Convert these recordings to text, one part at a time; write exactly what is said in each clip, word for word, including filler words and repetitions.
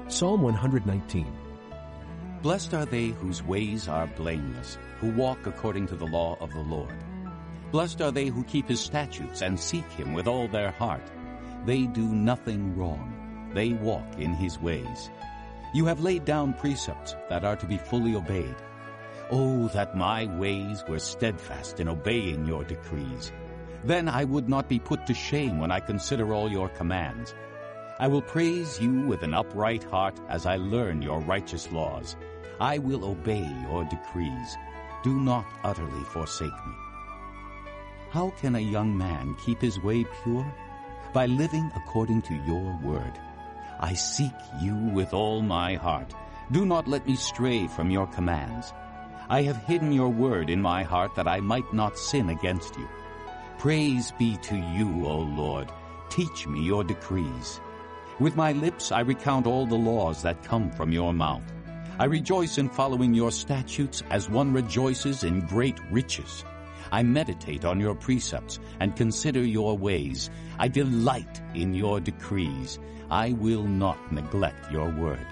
Psalm one nineteen. Blessed are they whose ways are blameless, who walk according to the law of the Lord. Blessed are they who keep his statutes and seek him with all their heart. They do nothing wrong. They walk in his ways. You have laid down precepts that are to be fully obeyed. Oh, that my ways were steadfast in obeying your decrees. Then I would not be put to shame when I consider all your commands. I will praise you with an upright heart as I learn your righteous laws. I will obey your decrees. Do not utterly forsake me. How can a young man keep his way pure? By living according to your word. I seek you with all my heart. Do not let me stray from your commands. I have hidden your word in my heart that I might not sin against you. Praise be to you, O Lord. Teach me your decrees. With my lips I recount all the laws that come from your mouth. I rejoice in following your statutes as one rejoices in great riches. I meditate on your precepts and consider your ways. I delight in your decrees. I will not neglect your word.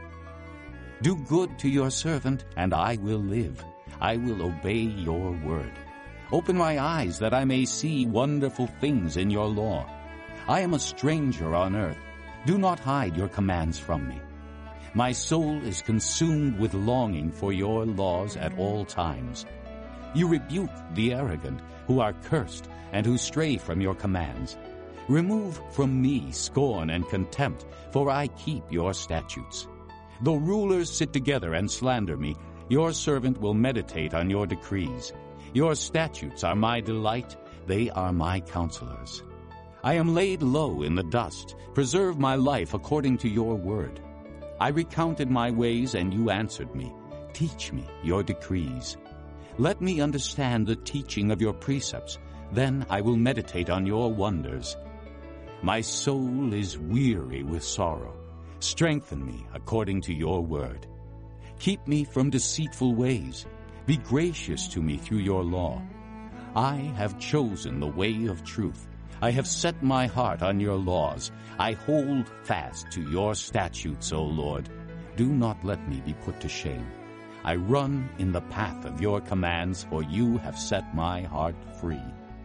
Do good to your servant, and I will live. I will obey your word. Open my eyes that I may see wonderful things in your law. I am a stranger on earth. Do not hide your commands from me. My soul is consumed with longing for your laws at all times. You rebuke the arrogant, who are cursed, and who stray from your commands. Remove from me scorn and contempt, for I keep your statutes. Though rulers sit together and slander me, your servant will meditate on your decrees. Your statutes are my delight, they are my counselors. I am laid low in the dust. Preserve my life according to your word. I recounted my ways, and you answered me. Teach me your decrees. Let me understand the teaching of your precepts. Then I will meditate on your wonders. My soul is weary with sorrow. Strengthen me according to your word. Keep me from deceitful ways. Be gracious to me through your law. I have chosen the way of truth. I have set my heart on your laws. I hold fast to your statutes, O Lord. Do not let me be put to shame. I run in the path of your commands, for you have set my heart free.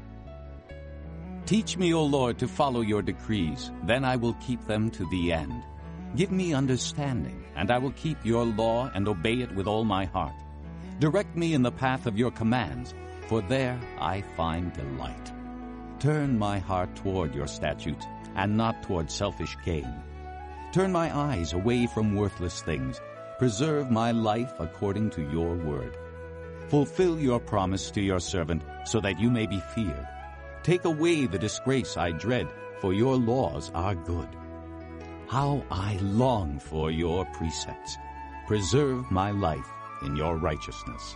Teach me, O Lord, to follow your decrees. Then I will keep them to the end. Give me understanding, and I will keep your law and obey it with all my heart. Direct me in the path of your commands, for there I find delight. Turn my heart toward your statutes, and not toward selfish gain. Turn my eyes away from worthless things. Preserve my life according to your word. Fulfill your promise to your servant, so that you may be feared. Take away the disgrace I dread, for your laws are good. How I long for your precepts. Preserve my life in your righteousness.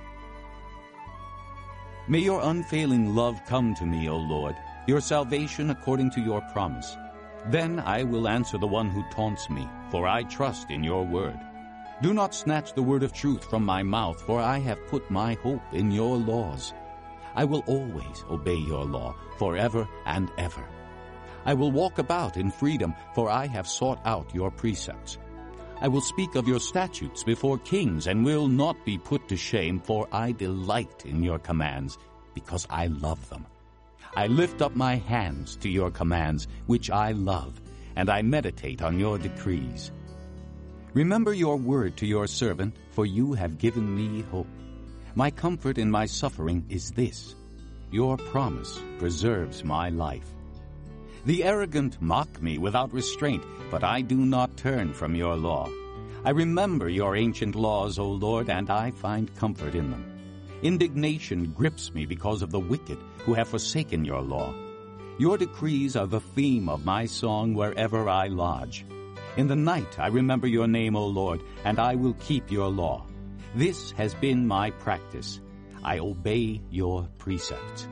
May your unfailing love come to me, O Lord, your salvation according to your promise. Then I will answer the one who taunts me, for I trust in your word. Do not snatch the word of truth from my mouth, for I have put my hope in your laws. I will always obey your law, forever and ever. I will walk about in freedom, for I have sought out your precepts. I will speak of your statutes before kings and will not be put to shame, for I delight in your commands, because I love them. I lift up my hands to your commands, which I love, and I meditate on your decrees. Remember your word to your servant, for you have given me hope. My comfort in my suffering is this: your promise preserves my life. The arrogant mock me without restraint, but I do not turn from your law. I remember your ancient laws, O Lord, and I find comfort in them. Indignation grips me because of the wicked who have forsaken your law. Your decrees are the theme of my song wherever I lodge. In the night I remember your name, O Lord, and I will keep your law. This has been my practice. I obey your precepts.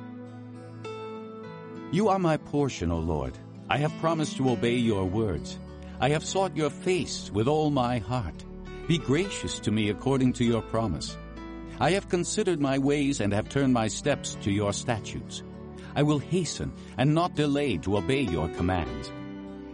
You are my portion, O Lord. I have promised to obey your words. I have sought your face with all my heart. Be gracious to me according to your promise. I have considered my ways and have turned my steps to your statutes. I will hasten and not delay to obey your commands.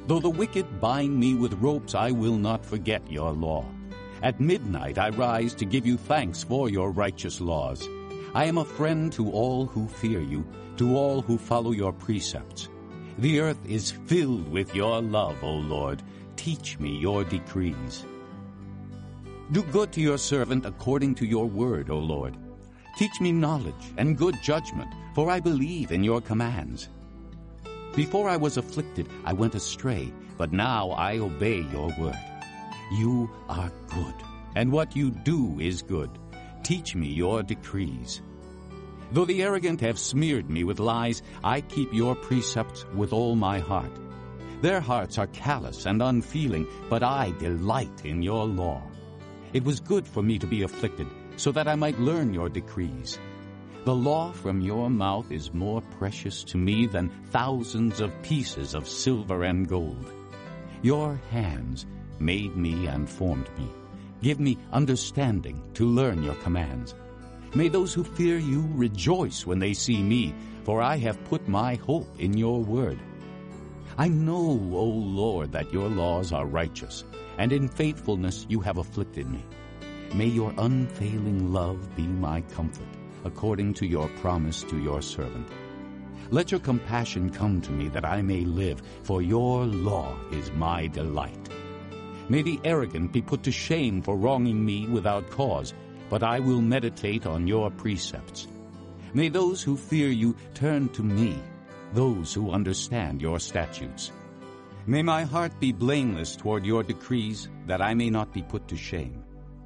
Though the wicked bind me with ropes, I will not forget your law. At midnight I rise to give you thanks for your righteous laws. I am a friend to all who fear you, to all who follow your precepts. The earth is filled with your love, O Lord. Teach me your decrees. Do good to your servant according to your word, O Lord. Teach me knowledge and good judgment, for I believe in your commands. Before I was afflicted, I went astray, but now I obey your word. You are good, and what you do is good. Teach me your decrees. Though the arrogant have smeared me with lies, I keep your precepts with all my heart. Their hearts are callous and unfeeling, but I delight in your law. It was good for me to be afflicted, so that I might learn your decrees. The law from your mouth is more precious to me than thousands of pieces of silver and gold. Your hands made me and formed me. Give me understanding to learn your commands. May those who fear you rejoice when they see me, for I have put my hope in your word. I know, O Lord, that your laws are righteous, and in faithfulness you have afflicted me. May your unfailing love be my comfort, according to your promise to your servant. Let your compassion come to me that I may live, for your law is my delight. May the arrogant be put to shame for wronging me without cause, but I will meditate on your precepts. May those who fear you turn to me, those who understand your statutes. May my heart be blameless toward your decrees, that I may not be put to shame.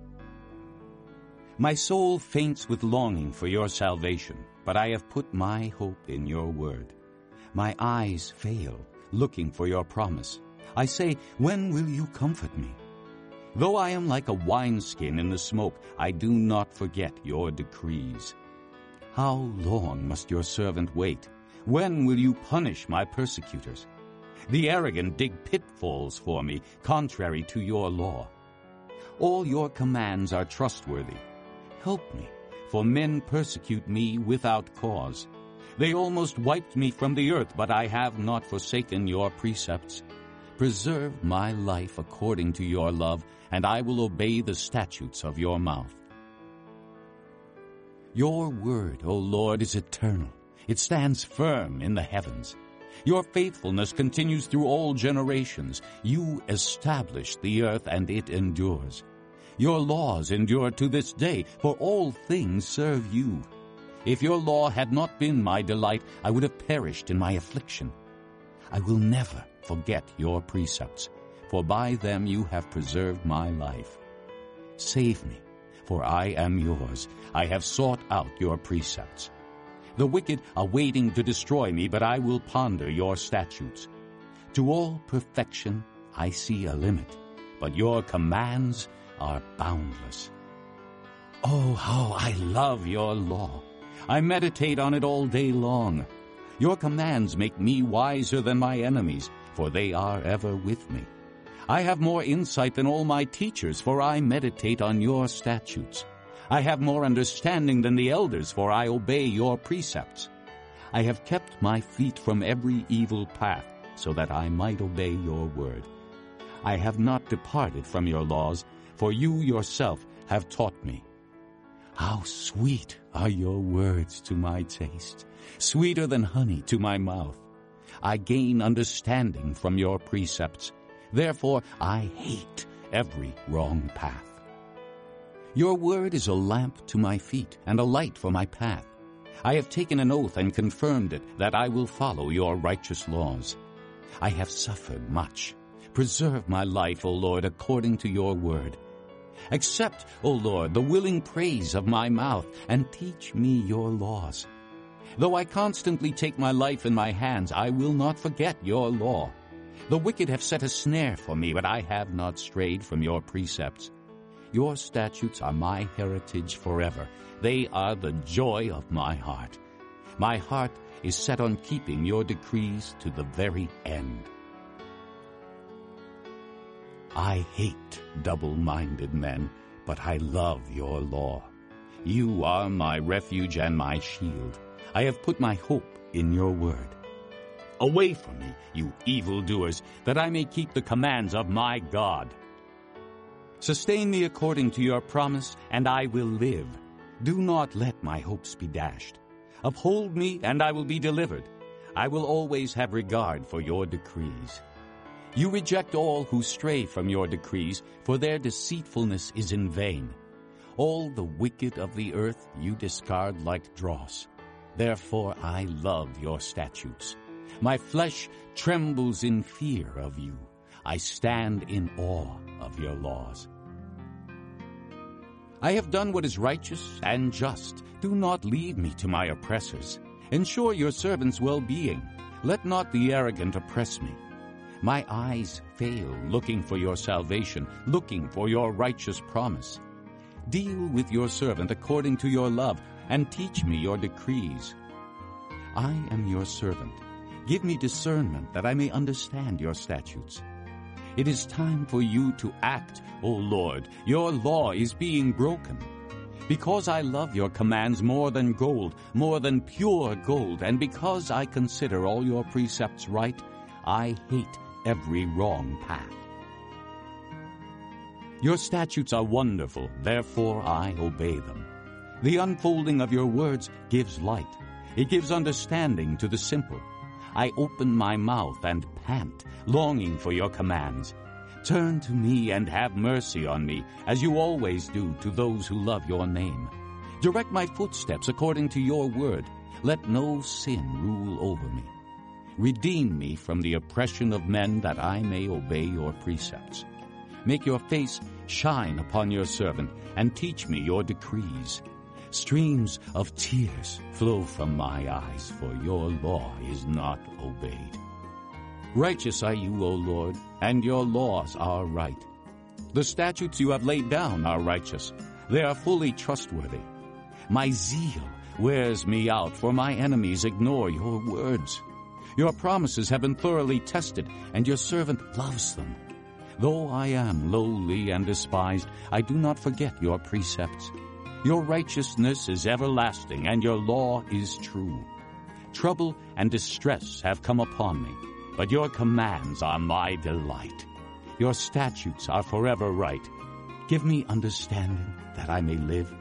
My soul faints with longing for your salvation, but I have put my hope in your word. My eyes fail, looking for your promise. I say, when will you comfort me? Though I am like a wineskin in the smoke, I do not forget your decrees. How long must your servant wait? When will you punish my persecutors? The arrogant dig pitfalls for me, contrary to your law. All your commands are trustworthy. Help me, for men persecute me without cause. They almost wiped me from the earth, but I have not forsaken your precepts. Preserve my life according to your love, and I will obey the statutes of your mouth. Your word, O Lord, is eternal. It stands firm in the heavens. Your faithfulness continues through all generations. You established the earth, and it endures. Your laws endure to this day, for all things serve you. If your law had not been my delight, I would have perished in my affliction. I will never forget your precepts, for by them you have preserved my life. Save me, for I am yours. I have sought out your precepts. The wicked are waiting to destroy me, but I will ponder your statutes. To all perfection I see a limit, but your commands are boundless. Oh, how I love your law! I meditate on it all day long. Your commands make me wiser than my enemies, for they are ever with me. I have more insight than all my teachers, for I meditate on your statutes. I have more understanding than the elders, for I obey your precepts. I have kept my feet from every evil path, so that I might obey your word. I have not departed from your laws, for you yourself have taught me. How sweet are your words to my taste, sweeter than honey to my mouth. I gain understanding from your precepts. Therefore I hate every wrong path. Your word is a lamp to my feet and a light for my path. I have taken an oath and confirmed it, that I will follow your righteous laws. I have suffered much. Preserve my life, O Lord, according to your word. Accept, O Lord, the willing praise of my mouth, and teach me your laws. Though I constantly take my life in my hands, I will not forget your law. The wicked have set a snare for me, but I have not strayed from your precepts. Your statutes are my heritage forever. They are the joy of my heart. My heart is set on keeping your decrees to the very end. I hate double-minded men, but I love your law. You are my refuge and my shield. I have put my hope in your word. Away from me, you evildoers, that I may keep the commands of my God. Sustain me according to your promise, and I will live. Do not let my hopes be dashed. Uphold me, and I will be delivered. I will always have regard for your decrees. You reject all who stray from your decrees, for their deceitfulness is in vain. All the wicked of the earth you discard like dross. Therefore I love your statutes. My flesh trembles in fear of you. I stand in awe of your laws. I have done what is righteous and just. Do not leave me to my oppressors. Ensure your servant's well-being. Let not the arrogant oppress me. My eyes fail looking for your salvation, looking for your righteous promise. Deal with your servant according to your love, and teach me your decrees. I am your servant. Give me discernment that I may understand your statutes. It is time for you to act, O Lord. Your law is being broken. Because I love your commands more than gold, more than pure gold, and because I consider all your precepts right, I hate every wrong path. Your statutes are wonderful, therefore I obey them. The unfolding of your words gives light. It gives understanding to the simple. I open my mouth and pant, longing for your commands. Turn to me and have mercy on me, as you always do to those who love your name. Direct my footsteps according to your word. Let no sin rule over me. Redeem me from the oppression of men, that I may obey your precepts. Make your face shine upon your servant, and teach me your decrees. Streams of tears flow from my eyes, for your law is not obeyed. Righteous are you, O Lord, and your laws are right. The statutes you have laid down are righteous. They are fully trustworthy. My zeal wears me out, for my enemies ignore your words. Your promises have been thoroughly tested, and your servant loves them. Though I am lowly and despised, I do not forget your precepts. Your righteousness is everlasting, and your law is true. Trouble and distress have come upon me, but your commands are my delight. Your statutes are forever right. Give me understanding that I may live.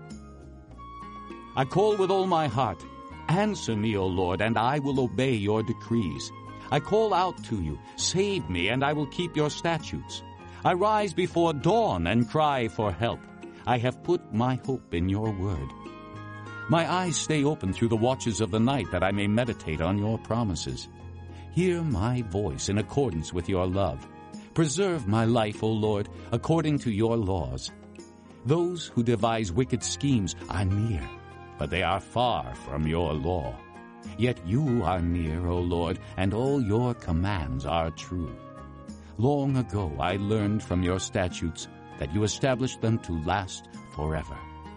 I call with all my heart. Answer me, O Lord, and I will obey your decrees. I call out to you. Save me, and I will keep your statutes. I rise before dawn and cry for help. I have put my hope in your word. My eyes stay open through the watches of the night, that I may meditate on your promises. Hear my voice in accordance with your love. Preserve my life, O Lord, according to your laws. Those who devise wicked schemes are near, but they are far from your law. Yet you are near, O Lord, and all your commands are true. Long ago I learned from your statutes that you established them to last forever.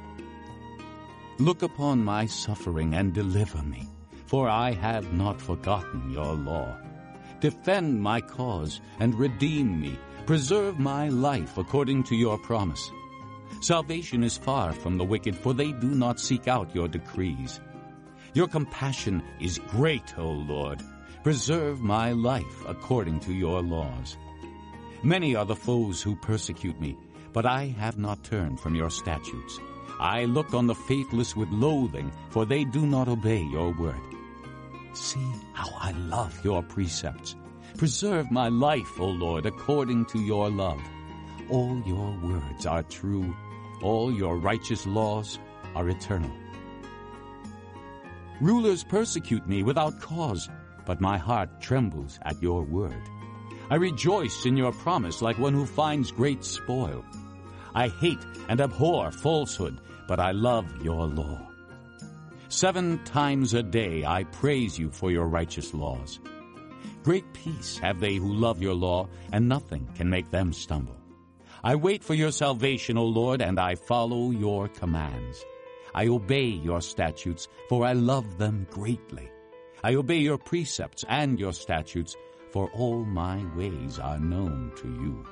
Look upon my suffering and deliver me, for I have not forgotten your law. Defend my cause and redeem me. Preserve my life according to your promise. Salvation is far from the wicked, for they do not seek out your decrees. Your compassion is great, O Lord. Preserve my life according to your laws. Many are the foes who persecute me, but I have not turned from your statutes. I look on the faithless with loathing, for they do not obey your word. See how I love your precepts. Preserve my life, O Lord, according to your love. All your words are true. All your righteous laws are eternal. Rulers persecute me without cause, but my heart trembles at your word. I rejoice in your promise like one who finds great spoil. I hate and abhor falsehood, but I love your law. Seven times a day I praise you for your righteous laws. Great peace have they who love your law, and nothing can make them stumble. I wait for your salvation, O Lord, and I follow your commands. I obey your statutes, for I love them greatly. I obey your precepts and your statutes, for all my ways are known to you.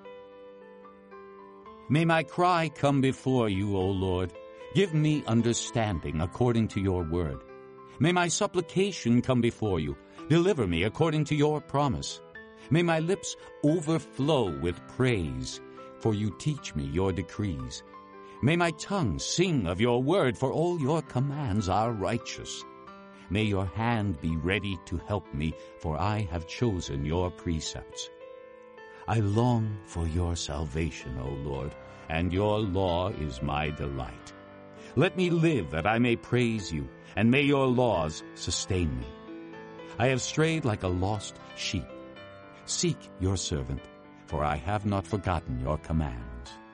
May my cry come before you, O Lord. Give me understanding according to your word. May my supplication come before you. Deliver me according to your promise. May my lips overflow with praise, for you teach me your decrees. May my tongue sing of your word, for all your commands are righteous. May your hand be ready to help me, for I have chosen your precepts. I long for your salvation, O Lord, and your law is my delight. Let me live that I may praise you, and may your laws sustain me. I have strayed like a lost sheep. Seek your servant, for I have not forgotten your commands.